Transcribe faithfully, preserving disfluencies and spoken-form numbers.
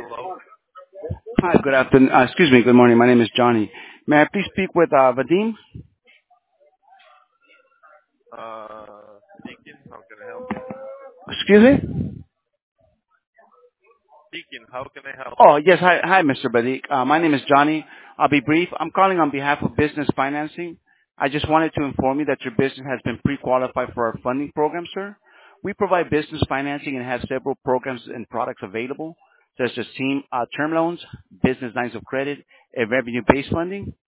Hello. Hi, good afternoon. Uh, excuse me, good morning. My name is Johnny. May I please speak with uh, Vadim? Uh, speaking. How can I help you? Excuse me? Speaking. How can I help you? Oh, yes. Hi, hi, Mister Vadim. Uh, my name is Johnny. I'll be brief. I'm calling on behalf of Business Financing. I just wanted to inform you that your business has been pre-qualified for our funding program, sir. We provide business financing and have several programs and products available, such as team uh, term loans, business lines of credit, and revenue-based funding.